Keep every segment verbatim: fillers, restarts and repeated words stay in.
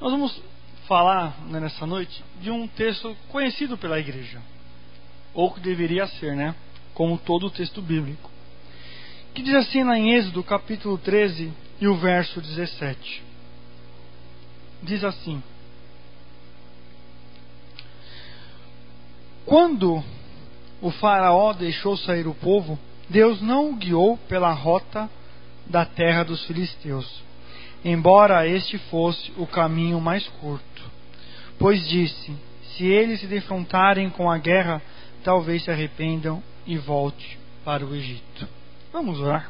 Nós vamos falar, né, nessa noite de um texto conhecido pela igreja, ou que deveria ser, né? Como todo o texto bíblico, que diz assim lá em Êxodo capítulo treze e o verso dezessete. Diz assim: quando o faraó deixou sair o povo, Deus não o guiou pela rota da terra dos filisteus, embora este fosse o caminho mais curto, pois disse: se eles se defrontarem com a guerra, talvez se arrependam e volte para o Egito. Vamos orar.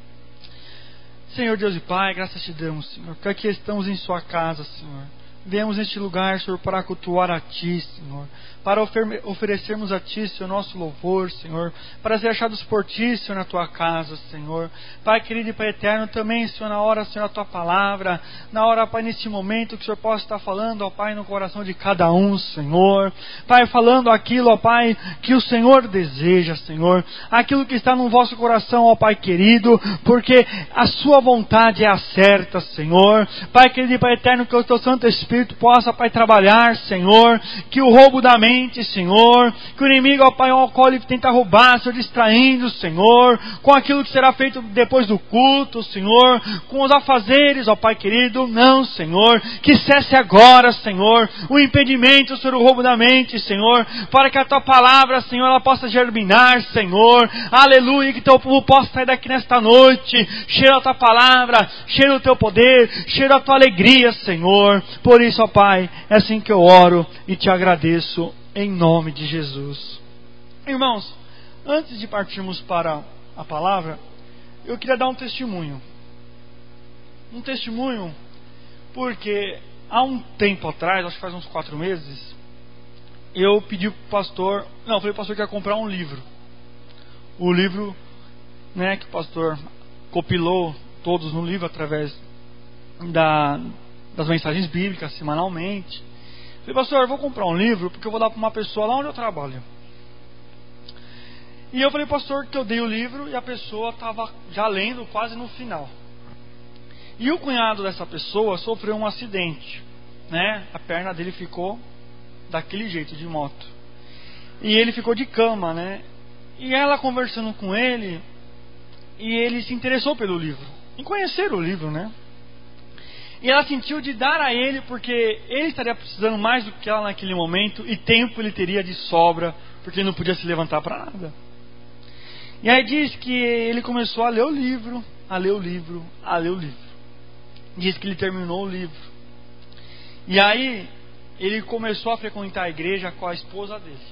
Senhor Deus e Pai, graças te damos, Senhor, porque aqui estamos em sua casa, Senhor. Viemos neste lugar, Senhor, para cultuar a Ti, Senhor, para ofer- oferecermos a Ti, Senhor, nosso louvor, Senhor, para ser achados por Ti, Senhor, na Tua casa, Senhor. Pai querido e Pai eterno, também, Senhor, na hora, Senhor, a Tua palavra, na hora, Pai, neste momento, que o Senhor possa estar falando, ó Pai, no coração de cada um, Senhor. Pai, falando aquilo, ó Pai, que o Senhor deseja, Senhor, aquilo que está no vosso coração, ó Pai querido, porque a Sua vontade é a certa, Senhor. Pai querido e Pai eterno, que o Teu Santo Espírito Espírito possa, Pai, trabalhar, Senhor, que o roubo da mente, Senhor, que o inimigo, ó Pai, ao qual ele tenta roubar, Senhor, distraindo, Senhor, com aquilo que será feito depois do culto, Senhor, com os afazeres, ó Pai querido, não, Senhor, que cesse agora, Senhor, o impedimento, Senhor, o roubo da mente, Senhor, para que a Tua palavra, Senhor, ela possa germinar, Senhor, aleluia, que Teu povo possa sair daqui nesta noite, cheio da Tua palavra, cheio do Teu poder, cheio da Tua alegria, Senhor. Por isso, ó Pai, é assim que eu oro e te agradeço em nome de Jesus. Irmãos, antes de partirmos para a palavra, eu queria dar um testemunho. Um testemunho porque há um tempo atrás, acho que faz uns quatro meses, eu pedi para o pastor, não, eu falei para o pastor que ia comprar um livro. O livro, né, que o pastor compilou todos no livro através da... das mensagens bíblicas semanalmente. Falei, pastor, eu vou comprar um livro porque eu vou dar para uma pessoa lá onde eu trabalho. E eu falei, pastor, que eu dei o livro e a pessoa estava já lendo quase no final. E o cunhado dessa pessoa sofreu um acidente, né? A perna dele ficou daquele jeito, de moto. E ele ficou de cama, né? E ela conversando com ele, e ele se interessou pelo livro, em conhecer o livro, né? E ela sentiu de dar a ele, porque ele estaria precisando mais do que ela naquele momento, e tempo ele teria de sobra, porque ele não podia se levantar para nada. E aí diz que ele começou a ler o livro, a ler o livro, a ler o livro. Diz que ele terminou o livro. E aí ele começou a frequentar a igreja com a esposa dele.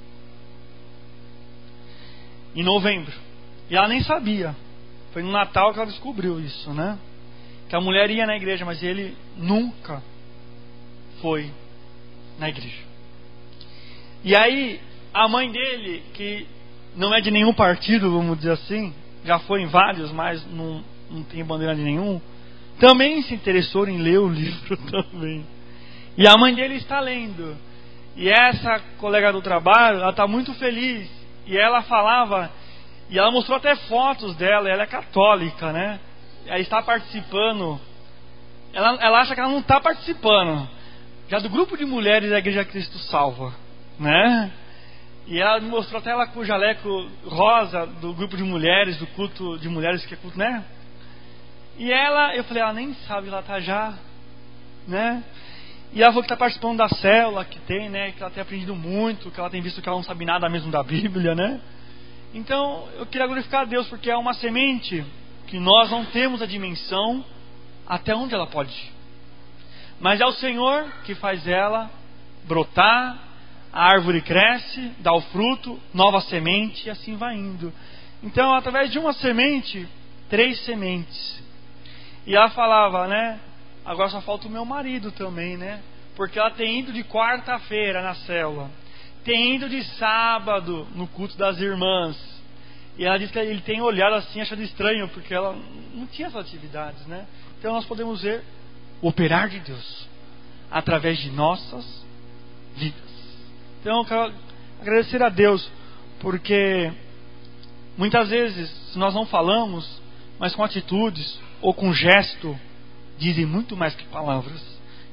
Em novembro. E ela nem sabia. Foi no Natal que ela descobriu isso, né? Que a mulher ia na igreja, mas ele nunca foi na igreja. E aí, a mãe dele, que não é de nenhum partido, vamos dizer assim, já foi em vários, mas não, não tem bandeira de nenhum, também se interessou em ler o livro também. E a mãe dele está lendo. E essa colega do trabalho, ela está muito feliz. E ela falava, e ela mostrou até fotos dela, ela é católica, né? Ela está participando. Ela, ela acha que ela não está participando já do grupo de mulheres da Igreja Cristo Salva, né? E ela me mostrou até ela com o jaleco rosa do grupo de mulheres, do culto de mulheres que é culto, né? E ela, eu falei, ela nem sabe, ela está já, né? E ela falou que está participando da célula que tem, né? Que ela tem aprendido muito, que ela tem visto que ela não sabe nada mesmo da Bíblia, né? Então eu queria glorificar a Deus, porque é uma semente que nós não temos a dimensão até onde ela pode ir. Mas é o Senhor que faz ela brotar, a árvore cresce, dá o fruto, nova semente, e assim vai indo. Então, através de uma semente, três sementes. E ela falava, né? Agora só falta o meu marido também, né? Porque ela tem ido de quarta-feira na célula, tem ido de sábado no culto das irmãs. E ela disse que ele tem olhado assim, achando estranho, porque ela não tinha essas atividades, né? Então nós podemos ver o operar de Deus através de nossas vidas. Então eu quero agradecer a Deus, porque muitas vezes, se nós não falamos, mas com atitudes ou com gesto, dizem muito mais que palavras.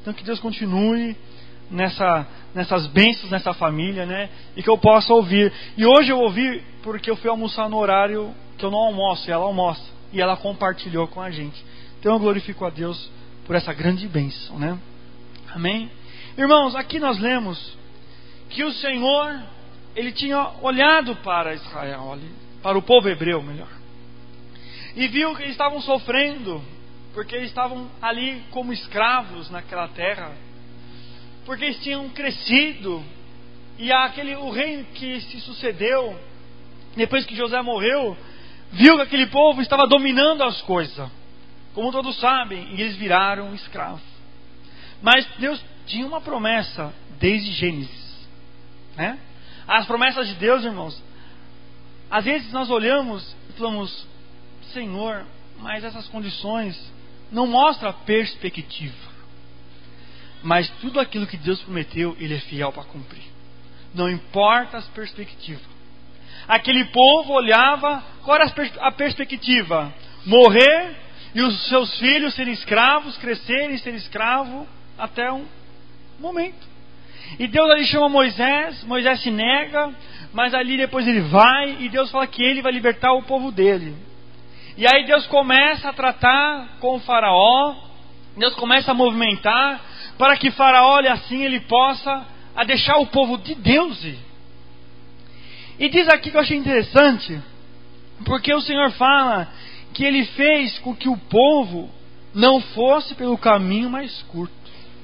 Então que Deus continue nessa, nessas bênçãos, nessa família, né? E que eu possa ouvir. E hoje eu ouvi porque eu fui almoçar no horário que eu não almoço, e ela almoça. E ela compartilhou com a gente. Então eu glorifico a Deus por essa grande bênção, né? Amém? Irmãos, aqui nós lemos que o Senhor, Ele tinha olhado para Israel, para o povo hebreu, melhor. E viu que eles estavam sofrendo, porque eles estavam ali como escravos naquela terra. Porque eles tinham crescido, e aquele, o rei que se sucedeu, depois que José morreu, viu que aquele povo estava dominando as coisas, como todos sabem, e eles viraram escravos. Mas Deus tinha uma promessa desde Gênesis, né? As promessas de Deus, irmãos, às vezes nós olhamos e falamos: Senhor, mas essas condições não mostram a perspectiva. Mas tudo aquilo que Deus prometeu, Ele é fiel para cumprir. Não importa as perspectivas. Aquele povo olhava, qual era a perspectiva? Morrer e os seus filhos serem escravos, crescerem e serem escravos até um momento. E Deus ali chama Moisés, Moisés se nega, mas ali depois ele vai, e Deus fala que ele vai libertar o povo dele. E aí Deus começa a tratar com o faraó, Deus começa a movimentar, para que faraó, olhe assim, ele possa a deixar o povo de Deus ir. E diz aqui que eu achei interessante, porque o Senhor fala que Ele fez com que o povo não fosse pelo caminho mais curto.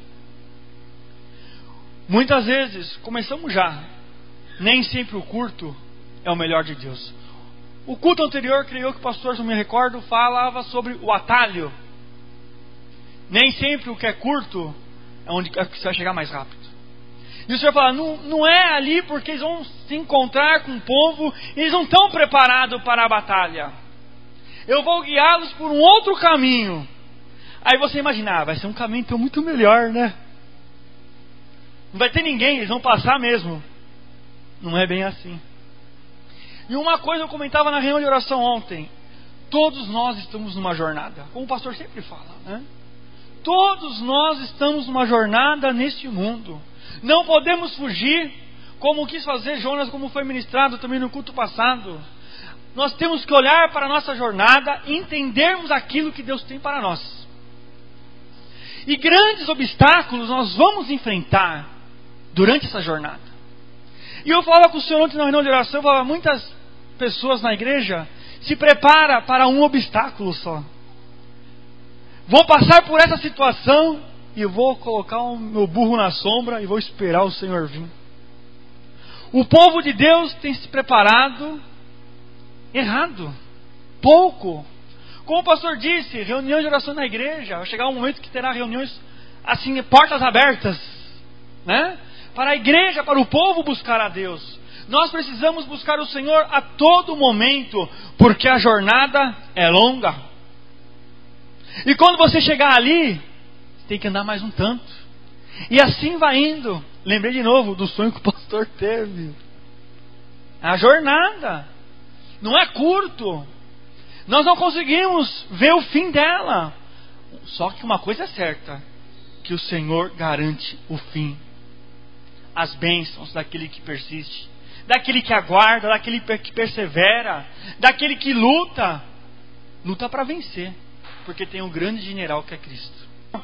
Muitas vezes, começamos já, nem sempre o curto é o melhor de Deus. O culto anterior, creio que o pastor, se não me recordo, falava sobre o atalho. Nem sempre o que é curto é onde você vai chegar mais rápido. E o Senhor fala, não, não é ali porque eles vão se encontrar com o povo, eles não estão preparados para a batalha. Eu vou guiá-los por um outro caminho. Aí você imaginar, ah, vai ser um caminho então muito melhor, né? Não vai ter ninguém, eles vão passar mesmo. Não é bem assim. E uma coisa eu comentava na reunião de oração ontem. Todos nós estamos numa jornada, como o pastor sempre fala, né? Todos nós estamos numa jornada neste mundo. Não podemos fugir, como quis fazer Jonas, como foi ministrado também no culto passado. Nós temos que olhar para a nossa jornada e entendermos aquilo que Deus tem para nós. E grandes obstáculos nós vamos enfrentar durante essa jornada. E eu falava com o Senhor ontem na reunião de oração, eu falava, muitas pessoas na igreja se preparam para um obstáculo só. Vou passar por essa situação e vou colocar o meu burro na sombra e vou esperar o Senhor vir. O povo de Deus tem se preparado errado, pouco. Como o pastor disse, reunião de oração na igreja, vai chegar um momento que terá reuniões assim, portas abertas, né? Para a igreja, para o povo buscar a Deus. Nós precisamos buscar o Senhor a todo momento, porque a jornada é longa. E quando você chegar ali, tem que andar mais um tanto. E assim vai indo. Lembrei de novo do sonho que o pastor teve. A jornada não é curto. Nós não conseguimos ver o fim dela. Só que uma coisa é certa, que o Senhor garante o fim. As bênçãos daquele que persiste, daquele que aguarda, daquele que persevera, daquele que luta. Luta para vencer, porque tem um grande general que é Cristo.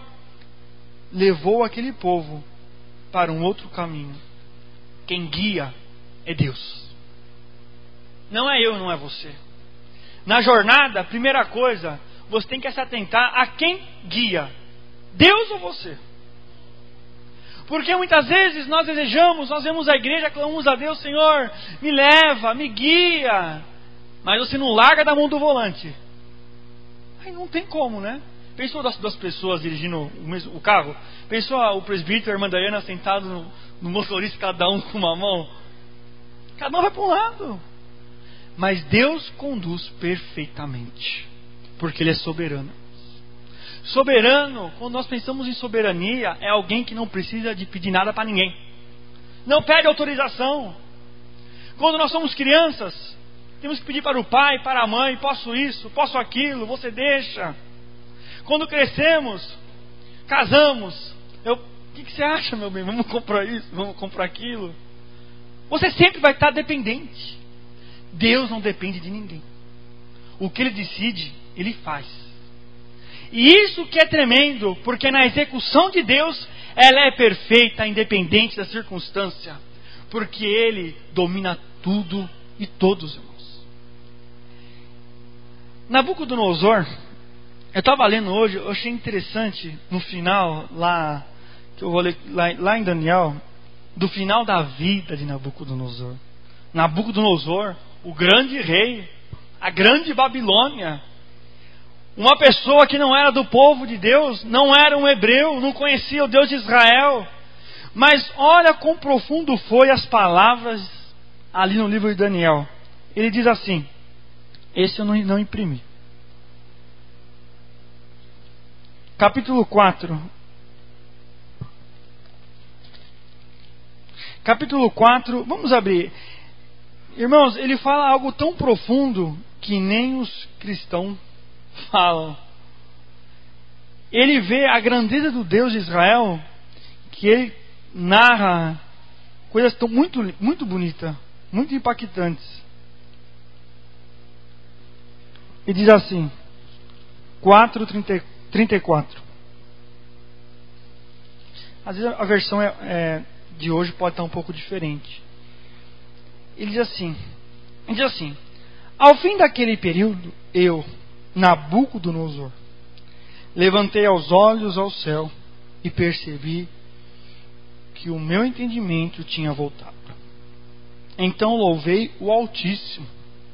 Levou aquele povo para um outro caminho. Quem guia é Deus. Não é eu, não é você. Na jornada, a primeira coisa, você tem que se atentar a quem guia. Deus ou você? Porque muitas vezes nós desejamos, nós vemos a igreja, clamamos a Deus, Senhor, me leva, me guia. Mas você não larga da mão do volante. Aí não tem como, né? Pensou das duas pessoas dirigindo o, mesmo, o carro? Pensou o presbítero e a irmã Daiana sentados no, no motorista, cada um com uma mão? Cada um vai para um lado. Mas Deus conduz perfeitamente, porque Ele é soberano. Soberano, quando nós pensamos em soberania, é alguém que não precisa de pedir nada para ninguém. Não pede autorização. Quando nós somos crianças, temos que pedir para o pai, para a mãe, posso isso, posso aquilo, você deixa. Quando crescemos, casamos, Eu, o que, que você acha, meu bem? Vamos comprar isso, vamos comprar aquilo. Você sempre vai estar dependente. Deus não depende de ninguém. O que Ele decide, Ele faz. E isso que é tremendo, porque na execução de Deus, ela é perfeita, independente da circunstância. Porque Ele domina tudo e todos, irmãos. Nabucodonosor, eu estava lendo hoje, eu achei interessante, no final, lá, que eu vou ler, lá, lá em Daniel, do final da vida de Nabucodonosor. Nabucodonosor, o grande rei, a grande Babilônia, uma pessoa que não era do povo de Deus, não era um hebreu, não conhecia o Deus de Israel, mas olha quão profundo foi as palavras ali no livro de Daniel. Ele diz assim, esse eu não, não imprimi. Capítulo quatro. Capítulo quatro, vamos abrir. Irmãos, ele fala algo tão profundo que nem os cristãos falam. Ele vê a grandeza do Deus de Israel, que ele narra coisas tão muito, muito bonitas, muito impactantes. E diz assim, quatro, trinta e quatro. Às vezes a versão é, é, de hoje pode estar um pouco diferente. Ele diz assim, ele diz assim, ao fim daquele período, eu, Nabucodonosor, levantei os olhos ao céu e percebi que o meu entendimento tinha voltado. Então louvei o Altíssimo,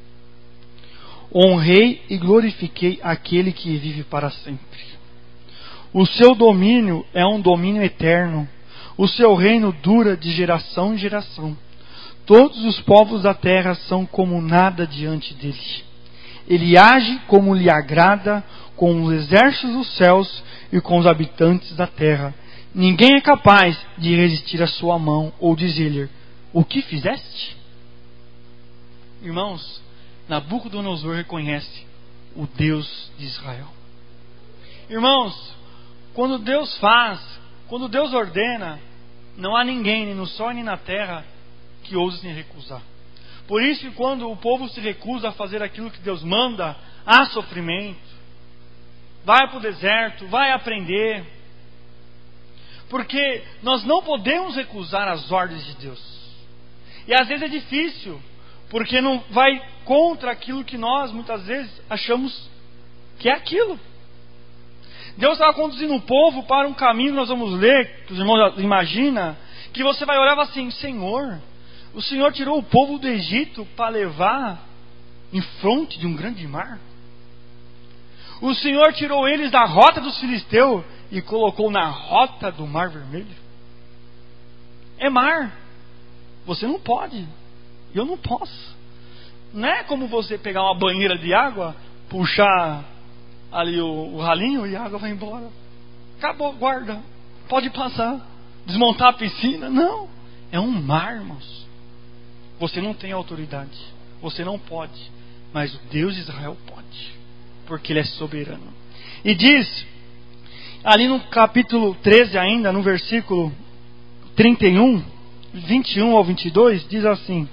honrei e glorifiquei aquele que vive para sempre. O seu domínio é um domínio eterno, o seu reino dura de geração em geração. Todos os povos da terra são como nada diante dele. Ele age como lhe agrada com os exércitos dos céus e com os habitantes da terra. Ninguém é capaz de resistir à sua mão ou dizer-lhe, o que fizeste? Irmãos, Nabucodonosor reconhece o Deus de Israel. Irmãos, quando Deus faz, quando Deus ordena, não há ninguém, nem no céu nem na terra, que ouse se recusar. Por isso que quando o povo se recusa a fazer aquilo que Deus manda, há sofrimento. Vai para o deserto, vai aprender. Porque nós não podemos recusar as ordens de Deus. E às vezes é difícil, porque não vai contra aquilo que nós muitas vezes achamos que é aquilo. Deus estava conduzindo o povo para um caminho, nós vamos ler, que os irmãos imaginam, que você vai olhar e falar assim, Senhor, o Senhor tirou o povo do Egito para levar em fronte de um grande mar. O Senhor tirou eles da rota dos filisteus e colocou na rota do Mar Vermelho. É mar. Você não pode. Eu não posso. Não é como você pegar uma banheira de água, puxar ali o, o ralinho e a água vai embora. Acabou, guarda. Pode passar. Desmontar a piscina. Não. É um mar, irmãos. Você não tem autoridade. Você não pode. Mas o Deus de Israel pode. Porque Ele é soberano. E diz, ali no capítulo treze ainda, no versículo trinta e um, vinte e um ao vinte e dois, diz assim: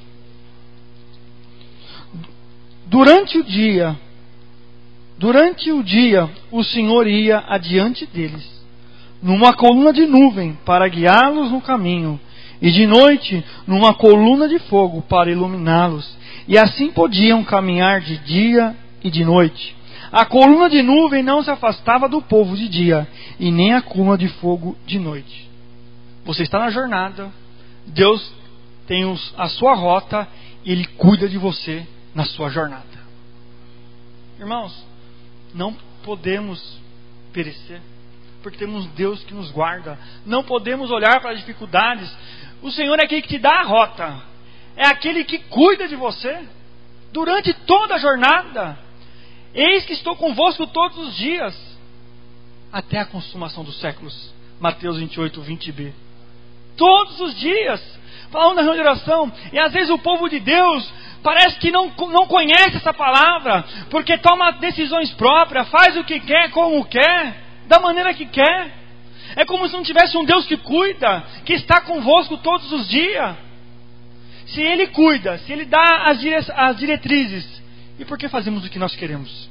Durante o dia, durante o dia, o Senhor ia adiante deles, numa coluna de nuvem, para guiá-los no caminho, e de noite, numa coluna de fogo, para iluminá-los. E assim podiam caminhar de dia e de noite. A coluna de nuvem não se afastava do povo de dia, e nem a coluna de fogo de noite. Você está na jornada, Deus tem os, a sua rota, e Ele cuida de você na sua jornada. Irmãos, não podemos perecer, porque temos Deus que nos guarda. Não podemos olhar para as dificuldades. O Senhor é aquele que te dá a rota, é aquele que cuida de você durante toda a jornada. Eis que estou convosco todos os dias, até a consumação dos séculos. Mateus vinte e oito, vinte b. Todos os dias, falando da regeneração. E às vezes o povo de Deus parece que não, não conhece essa palavra, porque toma decisões próprias, faz o que quer, como quer, da maneira que quer. É como se não tivesse um Deus que cuida, que está convosco todos os dias. Se Ele cuida, se Ele dá as, dire... as diretrizes, e por que fazemos o que nós queremos?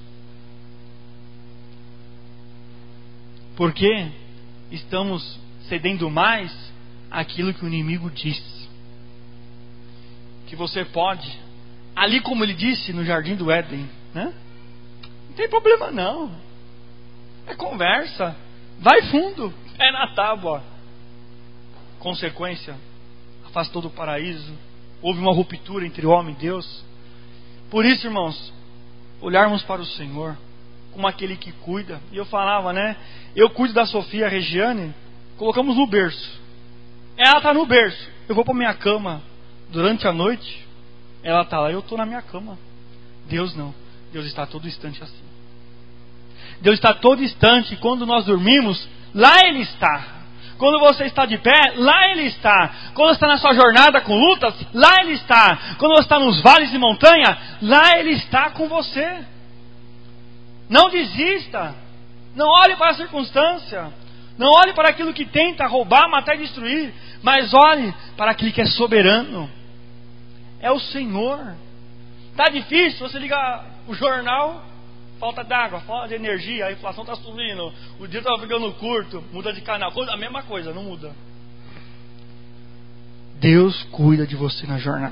Porque estamos cedendo mais àquilo que o inimigo diz. Que você pode, ali como ele disse no Jardim do Éden, né? Não tem problema não. É conversa. Vai fundo. É na tábua. Consequência, afastou do paraíso. Houve uma ruptura entre o homem e Deus. Por isso, irmãos, olharmos para o Senhor como aquele que cuida. E eu falava, né? Eu cuido da Sofia Regiane, colocamos no berço. Ela está no berço. Eu vou para minha cama durante a noite. Ela está lá, eu estou na minha cama. Deus não. Deus está a todo instante assim. Deus está a todo instante. Quando nós dormimos, lá Ele está. Quando você está de pé, lá Ele está. Quando você está na sua jornada com lutas, lá Ele está. Quando você está nos vales de montanha, lá Ele está com você. Não desista. Não olhe para a circunstância. Não olhe para aquilo que tenta roubar, matar e destruir. Mas olhe para aquele que é soberano. É o Senhor. Está difícil, você liga o jornal, falta d'água, falta de energia, a inflação está subindo, o dia está ficando curto, muda de canal, a mesma coisa, não muda. Deus cuida de você na jornada.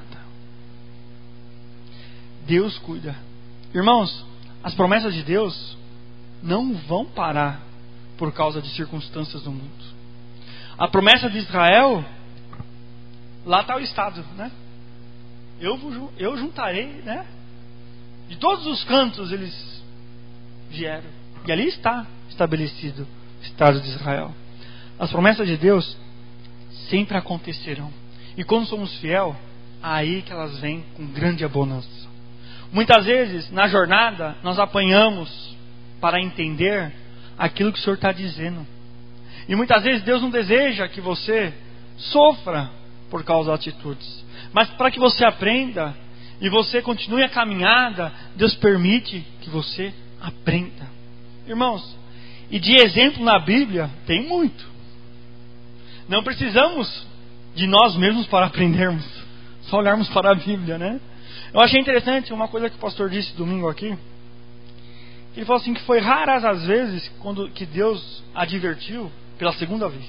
Deus cuida. Irmãos, as promessas de Deus não vão parar por causa de circunstâncias do mundo. A promessa de Israel, lá está o estado, né? Eu, eu juntarei, né? De todos os cantos eles vieram. E ali está estabelecido o estado de Israel. As promessas de Deus sempre acontecerão. E quando somos fiel, aí que elas vêm com grande abundância. Muitas vezes, na jornada, nós apanhamos para entender aquilo que o Senhor está dizendo. E muitas vezes Deus não deseja que você sofra por causa das atitudes. Mas para que você aprenda e você continue a caminhada, Deus permite que você aprenda. Irmãos, e de exemplo na Bíblia tem muito. Não precisamos de nós mesmos para aprendermos. Só olharmos para a Bíblia, né? Eu achei interessante uma coisa que o pastor disse domingo aqui. Ele falou assim que foi raras as vezes quando, que Deus advertiu pela segunda vez.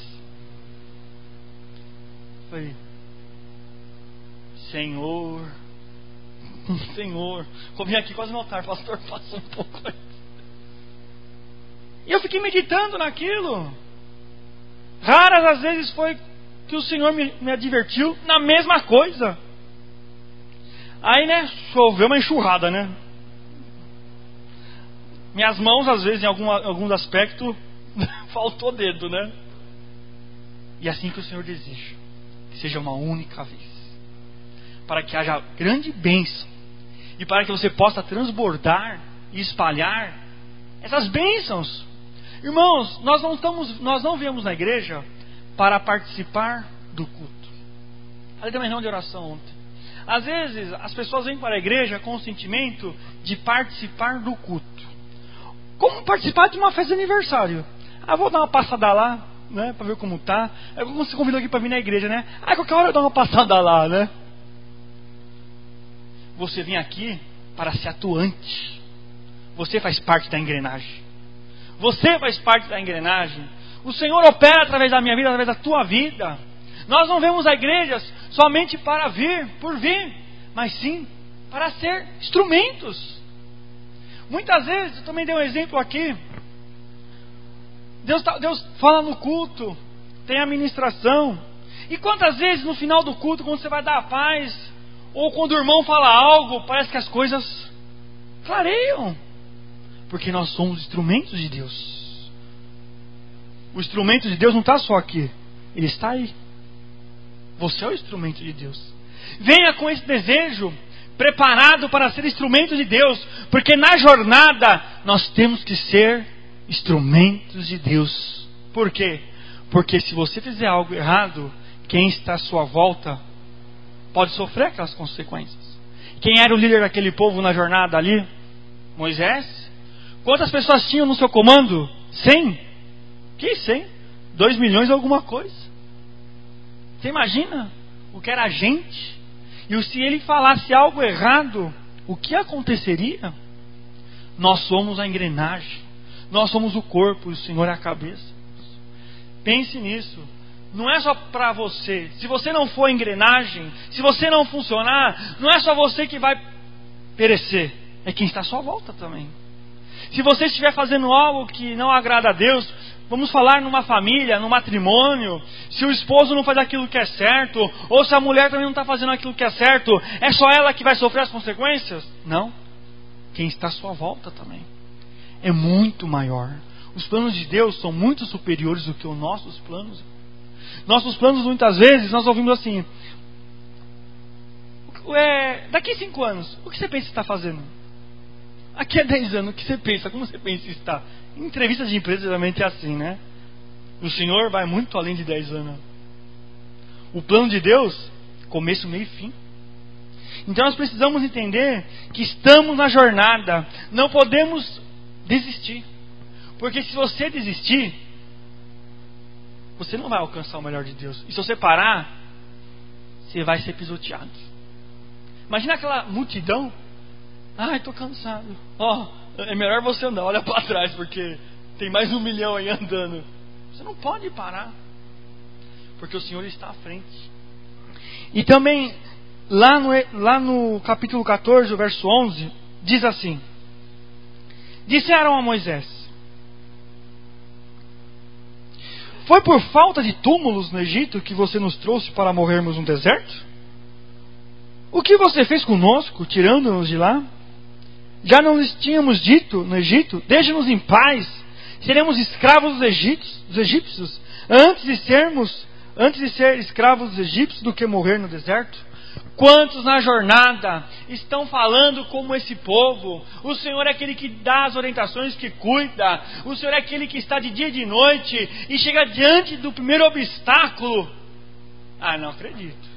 Foi... Senhor, Senhor, vou vir aqui quase no altar, pastor, passa um pouco aí. E eu fiquei meditando naquilo. Raras as vezes foi que o Senhor me, me advertiu na mesma coisa. Aí, né, choveu uma enxurrada, né? Minhas mãos, às vezes, em algum, alguns aspectos, faltou dedo, né? E assim que o Senhor deseja, que seja uma única vez. Para que haja grande bênção e para que você possa transbordar e espalhar essas bênçãos. Irmãos, nós não estamos, nós não viemos na igreja para participar do culto. Falei também não de oração ontem. Às vezes as pessoas vêm para a igreja com o sentimento de participar do culto. Como participar de uma festa de aniversário? Ah, vou dar uma passada lá, né, para ver como tá. É como você convidou aqui para vir na igreja, né? Ah, qualquer hora eu dou uma passada lá, né? Você vem aqui para ser atuante. Você faz parte da engrenagem. Você faz parte da engrenagem. O Senhor opera através da minha vida, através da tua vida. Nós não vemos a igreja somente para vir, por vir, mas sim para ser instrumentos. Muitas vezes, eu também dei um exemplo aqui. Deus, Deus fala no culto, tem a ministração. E quantas vezes no final do culto, quando você vai dar a paz, ou quando o irmão fala algo, parece que as coisas clareiam. Porque nós somos instrumentos de Deus. O instrumento de Deus não está só aqui. Ele está aí. Você é o instrumento de Deus. Venha com esse desejo, preparado para ser instrumento de Deus. Porque na jornada, nós temos que ser instrumentos de Deus. Por quê? Porque se você fizer algo errado, quem está à sua volta pode sofrer aquelas consequências. Quem era o líder daquele povo na jornada ali? Moisés. Quantas pessoas tinham no seu comando? Cem. Que cem? dois milhões e alguma coisa. Você imagina o que era a gente? E se ele falasse algo errado, o que aconteceria? Nós somos a engrenagem, nós somos o corpo e o Senhor é a cabeça. Pense nisso. Não é só para você. Se você não for a engrenagem, se você não funcionar, não é só você que vai perecer, é quem está à sua volta também. Se você estiver fazendo algo que não agrada a Deus, vamos falar numa família, num matrimônio, se o esposo não faz aquilo que é certo, ou se a mulher também não está fazendo aquilo que é certo, é só ela que vai sofrer as consequências? Não. Quem está à sua volta também. É muito maior. Os planos de Deus são muito superiores do que os nossos planos. Nossos planos, muitas vezes, nós ouvimos assim: é, daqui a cinco anos, o que você pensa estar fazendo? Aqui a dez anos, o que você pensa? Como você pensa estar? Em entrevistas de empresa, geralmente é assim, né? O Senhor vai muito além de dez anos. O plano de Deus, começo, meio e fim. Então nós precisamos entender que estamos na jornada. Não podemos desistir. Porque se você desistir, você não vai alcançar o melhor de Deus. E se você parar, você vai ser pisoteado. Imagina aquela multidão. Ai, estou cansado. Ó, oh, é melhor você andar, olha para trás, porque tem mais um milhão aí andando. Você não pode parar, porque o Senhor está à frente. E também, lá no, lá no capítulo catorze, o verso onze, diz assim: disseram a Moisés: foi por falta de túmulos no Egito que você nos trouxe para morrermos no deserto? O que você fez conosco, tirando-nos de lá? Já não lhes tínhamos dito no Egito: deixe-nos em paz, seremos escravos dos egípcios, dos egípcios antes de sermos, antes de ser escravos dos egípcios do que morrer no deserto? Quantos na jornada estão falando como esse povo? O Senhor é aquele que dá as orientações, que cuida. O Senhor é aquele que está de dia e de noite e chega diante do primeiro obstáculo. Ah, não acredito.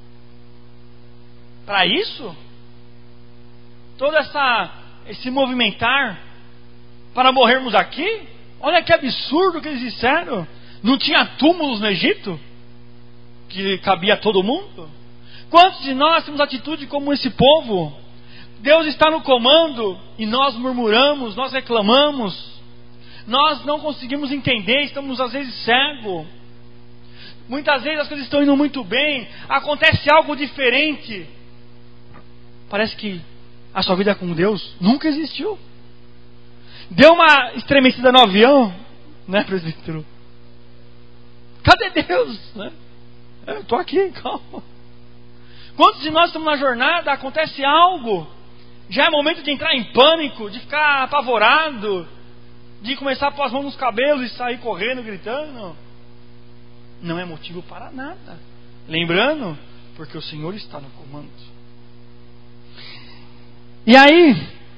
Para isso? Todo essa, esse movimentar para morrermos aqui? Olha que absurdo que eles disseram. Não tinha túmulos no Egito que cabia a todo mundo? Quantos de nós temos atitude como esse povo? Deus está no comando e nós murmuramos, nós reclamamos, nós não conseguimos entender, estamos às vezes cegos. Muitas vezes as coisas estão indo muito bem, acontece algo diferente. Parece que a sua vida com Deus nunca existiu. Deu uma estremecida no avião, né, presbítero? Cadê Deus? Né? Eu estou aqui, calma. Quantos de nós estamos na jornada, acontece algo, já é momento de entrar em pânico, de ficar apavorado, de começar a pôr as mãos nos cabelos e sair correndo, gritando? Não é motivo para nada. Lembrando, porque o Senhor está no comando. E aí,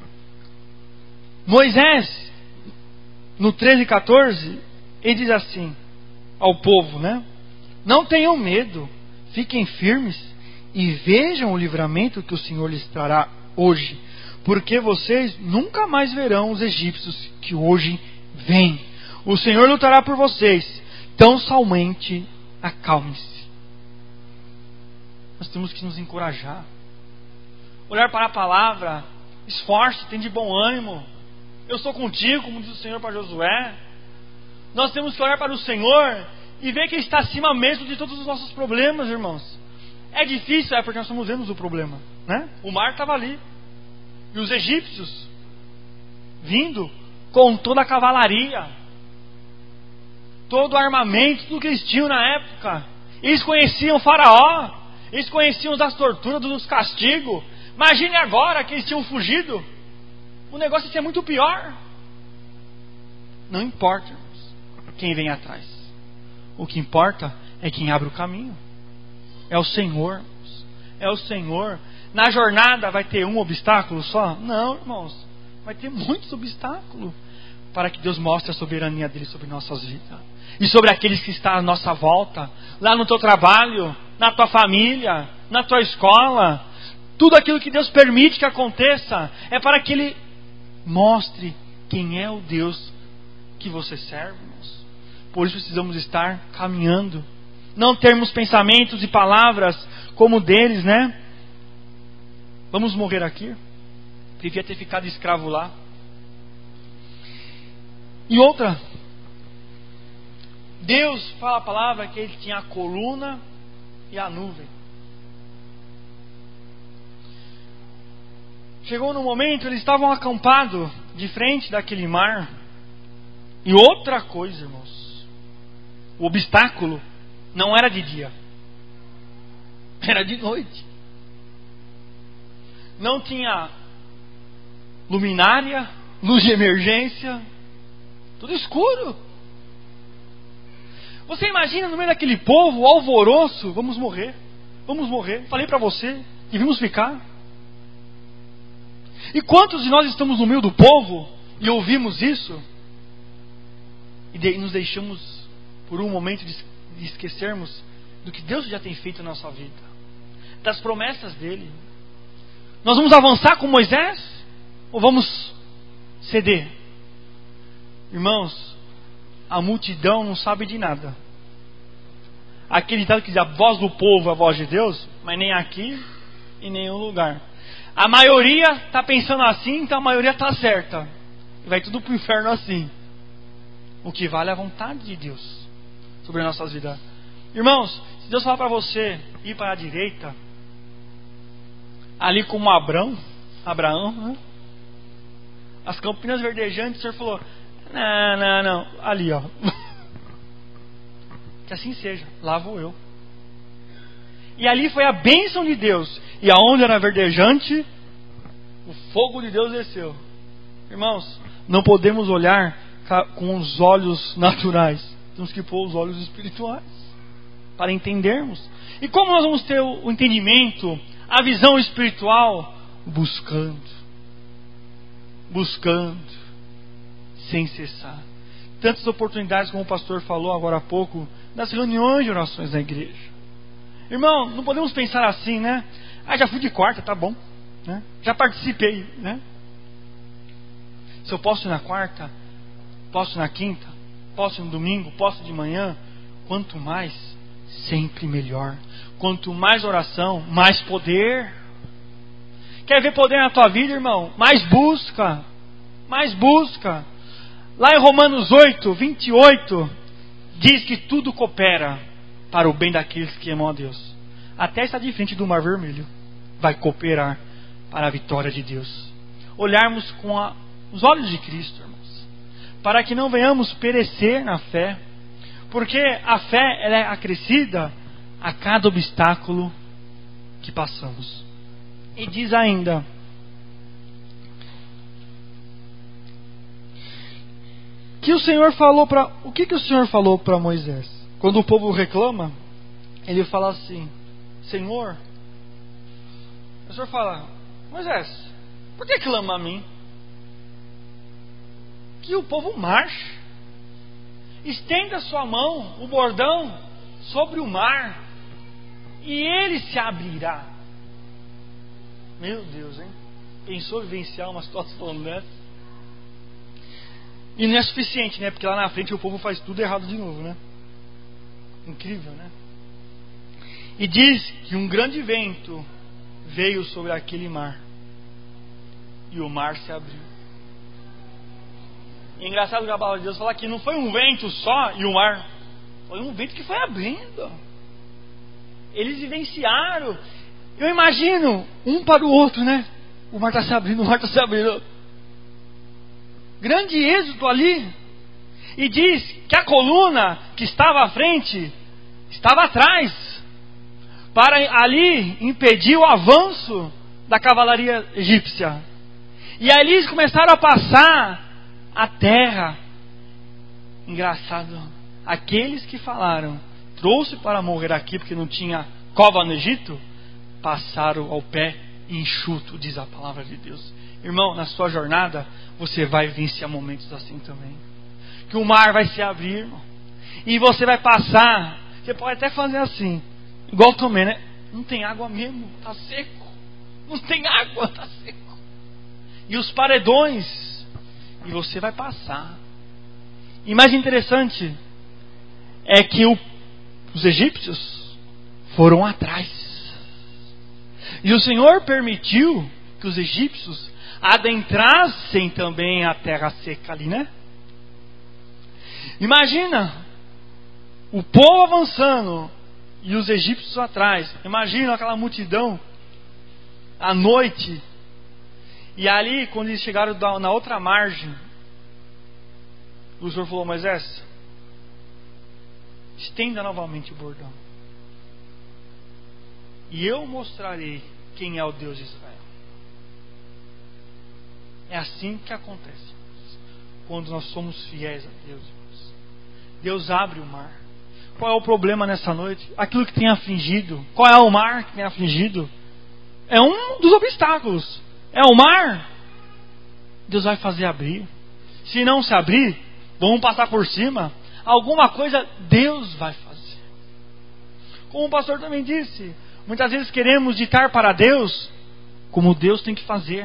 Moisés, no treze, catorze, ele diz assim ao povo, né? Não tenham medo, fiquem firmes e vejam o livramento que o Senhor lhes trará hoje, porque vocês nunca mais verão os egípcios que hoje vêm. O Senhor lutará por vocês, tão somente acalme-se. Nós temos que nos encorajar, olhar para a palavra, esforce, tem de bom ânimo, eu sou contigo, como diz o Senhor para Josué. Nós temos que olhar para o Senhor e ver que Ele está acima mesmo de todos os nossos problemas, irmãos. É difícil, é porque nós estamos vendo o problema, né? O mar estava ali e os egípcios vindo com toda a cavalaria, todo o armamento, tudo que eles tinham na época. Eles conheciam o faraó, eles conheciam das torturas, dos castigos. Imagine agora que eles tinham fugido, o negócio ia ser muito pior. Não importa, irmãos, quem vem atrás. O que importa é quem abre o caminho. É o Senhor. É o Senhor. Na jornada vai ter um obstáculo só? Não, irmãos. Vai ter muitos obstáculos para que Deus mostre a soberania dele sobre nossas vidas. E sobre aqueles que estão à nossa volta. Lá no teu trabalho, na tua família, na tua escola. Tudo aquilo que Deus permite que aconteça é para que Ele mostre quem é o Deus que você serve, irmãos. Por isso precisamos estar caminhando. Não termos pensamentos e palavras como deles, né? Vamos morrer aqui? Devia ter ficado escravo lá. E outra, Deus fala a palavra que Ele tinha a coluna e a nuvem. Chegou no momento, eles estavam acampados de frente daquele mar. E outra coisa, irmãos, o obstáculo não era de dia, era de noite. Não tinha luminária, luz de emergência, tudo escuro. Você imagina no meio daquele povo, o alvoroço, vamos morrer, vamos morrer. Falei para você, devíamos ficar. E quantos de nós estamos no meio do povo e ouvimos isso e de, nos deixamos por um momento de, de esquecermos do que Deus já tem feito na nossa vida, das promessas dele? Nós vamos avançar com Moisés ou vamos ceder? Irmãos, a multidão não sabe de nada. Aquele ditado que diz: a voz do povo é a voz de Deus, mas nem aqui e em nenhum lugar. A maioria está pensando assim, então a maioria está certa. E vai tudo para o inferno assim. O que vale é a vontade de Deus sobre as nossas vidas. Irmãos, se Deus falar para você ir para a direita, ali como Abraão, Abraão, né? As campinas verdejantes, o Senhor falou: não, não, não, ali ó. Que assim seja, lá vou eu. E ali foi a bênção de Deus. E aonde era verdejante, o fogo de Deus desceu. Irmãos, não podemos olhar com os olhos naturais. Temos que pôr os olhos espirituais para entendermos. E como nós vamos ter o entendimento, a visão espiritual? Buscando. Buscando. Sem cessar. Tantas oportunidades, como o pastor falou agora há pouco, das reuniões de orações na igreja. Irmão, não podemos pensar assim, né? Ah, já fui de quarta, tá bom, né? Já participei, né? Se eu posso ir na quarta, posso ir na quinta, posso ir no domingo, posso ir de manhã. Quanto mais, sempre melhor. Quanto mais oração, mais poder. Quer ver poder na tua vida, irmão? Mais busca. Mais busca. Lá em Romanos oito, vinte e oito, diz que tudo coopera para o bem daqueles que amam a Deus. Até estar de frente do Mar Vermelho vai cooperar para a vitória de Deus. Olharmos com a, os olhos de Cristo, irmãos, para que não venhamos perecer na fé, porque a fé ela é acrescida a cada obstáculo que passamos. E diz ainda: que o Senhor falou para o que que o Senhor falou para Moisés? Quando o povo reclama, ele fala assim: Senhor, o Senhor fala: Moisés, por que clama a mim? Que o povo marche, estenda sua mão, o bordão, sobre o mar, e ele se abrirá. Meu Deus, hein? Pensou vivenciar uma situação dessa? E não é suficiente, né? Porque lá na frente o povo faz tudo errado de novo, né? Incrível, né? E diz que um grande vento veio sobre aquele mar e o mar se abriu. E é engraçado que a palavra de Deus fala que não foi um vento só e o mar, foi um vento que foi abrindo. Eles vivenciaram. Eu imagino um para o outro, né? O mar está se abrindo, o mar está se abrindo. Grande êxito ali. E diz que a coluna que estava à frente estava atrás, para ali impedir o avanço da cavalaria egípcia. E ali eles começaram a passar a terra. Engraçado, aqueles que falaram: trouxe para morrer aqui porque não tinha cova no Egito, passaram ao pé enxuto, diz a palavra de Deus. Irmão, na sua jornada você vai vivenciar momentos assim também, que o mar vai se abrir, irmão, e você vai passar. Você pode até fazer assim, igual Tomé, né? Não tem água mesmo, está seco. Não tem água, está seco. E os paredões, e você vai passar. E mais interessante, é que o, os egípcios foram atrás. E o Senhor permitiu que os egípcios adentrassem também a terra seca ali, né? Imagina o povo avançando e os egípcios atrás. Imagina aquela multidão à noite. E ali, quando eles chegaram na outra margem, o Senhor falou: Moisés, estenda novamente o bordão, e eu mostrarei quem é o Deus de Israel. É assim que acontece quando nós somos fiéis a Deus. Deus abre o mar. Qual é o problema nessa noite? Aquilo que tem afligido. Qual é o mar que tem afligido? É um dos obstáculos. É o mar. Deus vai fazer abrir. Se não se abrir, vamos passar por cima. Alguma coisa Deus vai fazer. Como o pastor também disse, muitas vezes queremos ditar para Deus como Deus tem que fazer.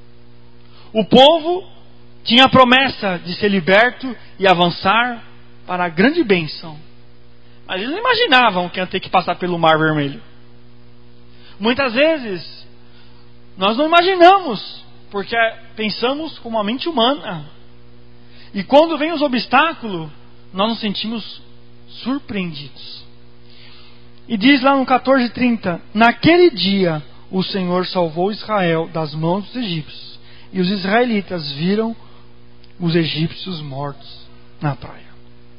O povo tinha a promessa de ser liberto e avançar para a grande bênção. Mas eles não imaginavam que iam ter que passar pelo Mar Vermelho. Muitas vezes nós não imaginamos, porque pensamos com uma mente humana. E quando vem os obstáculos, nós nos sentimos surpreendidos. E diz lá no catorze trinta: naquele dia o Senhor salvou Israel das mãos dos egípcios, e os israelitas viram os egípcios mortos na praia.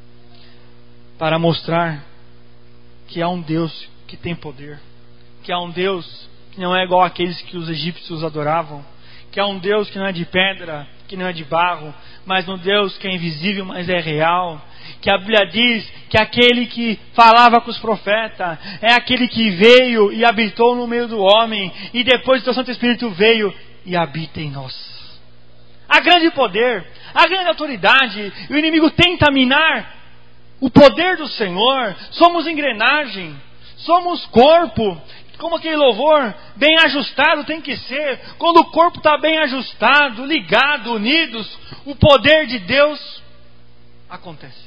Para mostrar que há um Deus que tem poder, que há um Deus que não é igual àqueles que os egípcios adoravam, que há um Deus que não é de pedra, que não é de barro, mas um Deus que é invisível, mas é real. Que a Bíblia diz que aquele que falava com os profetas é aquele que veio e habitou no meio do homem, e depois o Santo Espírito veio e habita em nós. Há grande poder, há grande autoridade, e o inimigo tenta minar o poder do Senhor. Somos engrenagem, somos corpo. Como aquele louvor, bem ajustado tem que ser. Quando o corpo está bem ajustado, ligado, unidos, o poder de Deus acontece.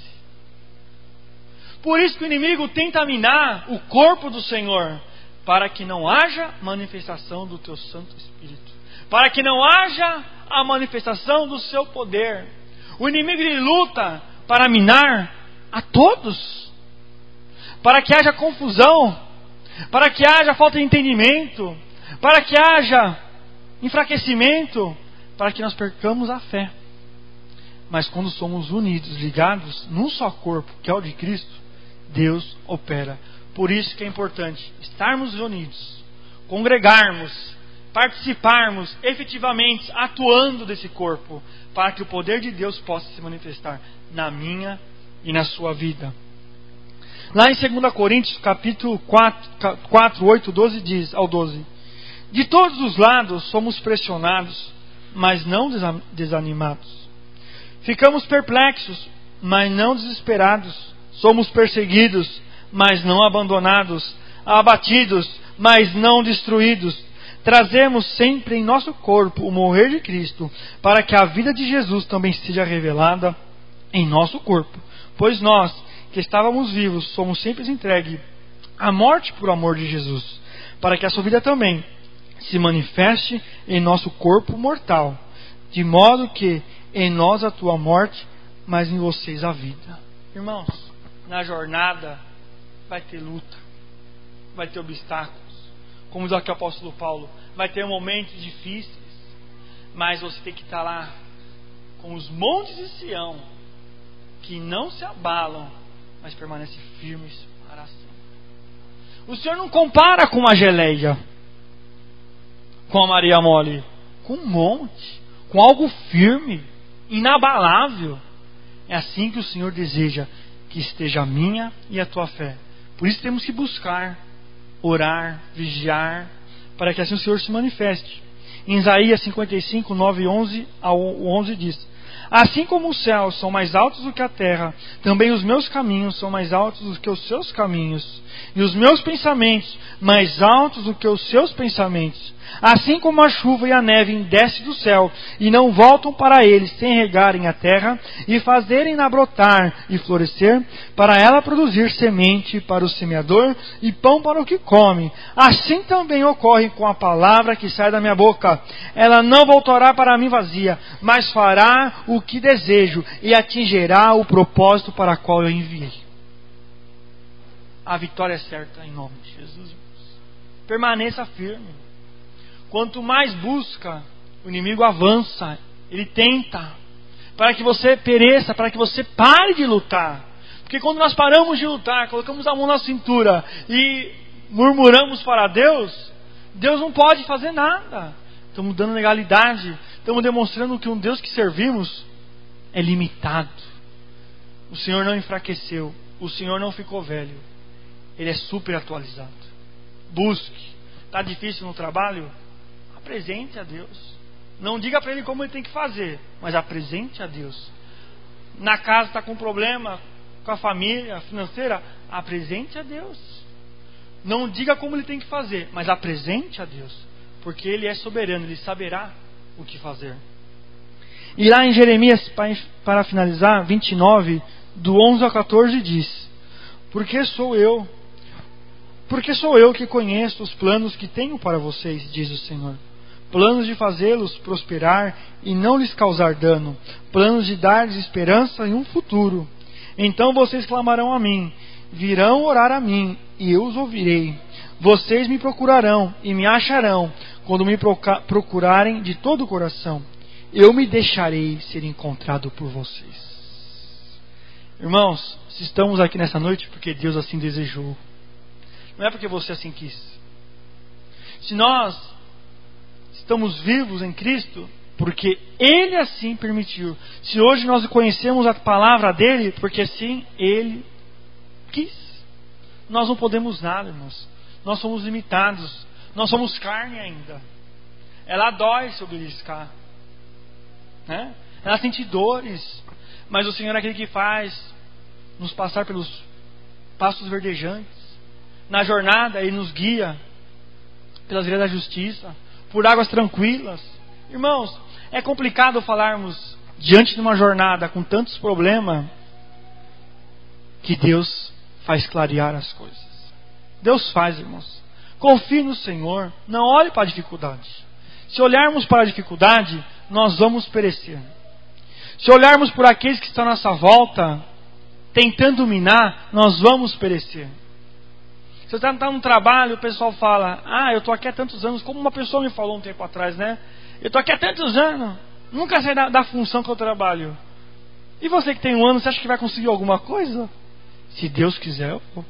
Por isso que o inimigo tenta minar o corpo do Senhor, para que não haja manifestação do teu Santo Espírito, para que não haja a manifestação do seu poder. O inimigo ele luta para minar a todos, para que haja confusão, para que haja falta de entendimento, para que haja enfraquecimento, para que nós percamos a fé. Mas quando somos unidos, ligados num só corpo, que é o de Cristo, Deus opera. Por isso que é importante estarmos reunidos, congregarmos, participarmos efetivamente, atuando desse corpo, para que o poder de Deus possa se manifestar na minha e na sua vida. Lá em dois Coríntios capítulo quatro, oito, doze diz ao doze: de todos os lados somos pressionados, mas não desanimados. Ficamos perplexos, mas não desesperados. Somos perseguidos, mas não abandonados. Abatidos, mas não destruídos. Trazemos sempre em nosso corpo o morrer de Cristo, para que a vida de Jesus também seja revelada em nosso corpo. Pois nós, que estávamos vivos, somos sempre entregues à morte por amor de Jesus, para que a sua vida também se manifeste em nosso corpo mortal, de modo que em nós atua a morte, mas em vocês a vida. Irmãos, na jornada vai ter luta, vai ter obstáculos, como diz aqui o apóstolo Paulo, vai ter momentos difíceis, mas você tem que estar lá com os montes de Sião, que não se abalam, mas permanecem firmes para sempre. O Senhor não compara com a geleia, com a Maria Mole, com um monte, com algo firme, inabalável. É assim que o Senhor deseja que esteja a minha e a tua fé. Por isso temos que buscar, orar, vigiar, para que assim o Senhor se manifeste. Em Isaías cinquenta e cinco, nove e onze ao onze diz: assim como os céus são mais altos do que a terra, também os meus caminhos são mais altos do que os seus caminhos, e os meus pensamentos mais altos do que os seus pensamentos. Assim como a chuva e a neve descem do céu e não voltam para eles sem regarem a terra e fazerem-na brotar e florescer, para ela produzir semente para o semeador e pão para o que come, assim também ocorre com a palavra que sai da minha boca. Ela não voltará para mim vazia, mas fará o que desejo e atingirá o propósito para o qual eu enviei. A vitória é certa em nome de Jesus. Permaneça firme. Quanto mais busca, o inimigo avança, ele tenta, para que você pereça, para que você pare de lutar. Porque quando nós paramos de lutar, colocamos a mão na cintura e murmuramos para Deus, Deus não pode fazer nada. Estamos dando legalidade, estamos demonstrando que um Deus que servimos é limitado. O Senhor não enfraqueceu, o Senhor não ficou velho, Ele é super atualizado. Busque. Está difícil no trabalho? Apresente a Deus. Não diga para Ele como Ele tem que fazer, mas apresente a Deus. Na casa está com problema com a família financeira? Apresente a Deus. Não diga como Ele tem que fazer, mas apresente a Deus, porque Ele é soberano, Ele saberá o que fazer. E lá em Jeremias, para finalizar, vinte e nove, do onze ao quatorze diz: Porque sou eu, porque sou eu que conheço os planos que tenho para vocês, diz o Senhor. Planos de fazê-los prosperar e não lhes causar dano, planos de dar-lhes esperança e um futuro. Então vocês clamarão a mim, virão orar a mim, e eu os ouvirei. Vocês me procurarão e me acharão, quando me procurarem de todo o coração. Eu me deixarei ser encontrado por vocês. Irmãos, se estamos aqui nessa noite, porque Deus assim desejou. Não é porque você assim quis. Se nós estamos vivos em Cristo, porque Ele assim permitiu. Se hoje nós conhecemos a palavra dEle, porque assim Ele quis. Nós não podemos nada, irmãos. Nós somos limitados. Nós somos carne ainda. Ela dói se obeliscar, né? Ela sente dores. Mas o Senhor é aquele que faz nos passar pelos pastos verdejantes. Na jornada Ele nos guia pelas vias da justiça, por águas tranquilas. Irmãos, é complicado falarmos diante de uma jornada com tantos problemas, que Deus faz clarear as coisas. Deus faz, irmãos. Confie no Senhor, não olhe para a dificuldade. Se olharmos para a dificuldade, nós vamos perecer. Se olharmos por aqueles que estão à nossa volta, tentando minar, nós vamos perecer. Você está no trabalho, o pessoal fala: ah, eu estou aqui há tantos anos, como uma pessoa me falou um tempo atrás, né? Eu estou aqui há tantos anos, nunca sei da, da função que eu trabalho. E você que tem um ano, você acha que vai conseguir alguma coisa? Se Deus quiser, eu vou.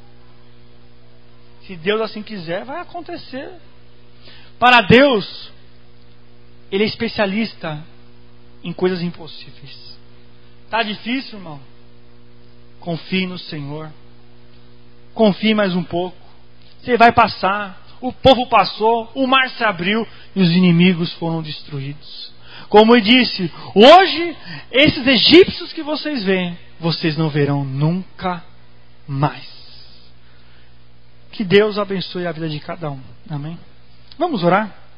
Se Deus assim quiser, vai acontecer. Para Deus, Ele é especialista em coisas impossíveis. Está difícil, irmão? Confie no Senhor. Confie mais um pouco. Você vai passar. O povo passou, o mar se abriu e os inimigos foram destruídos. Como eu disse, hoje esses egípcios que vocês veem, vocês não verão nunca mais. Que Deus abençoe a vida de cada um. Amém? Vamos orar?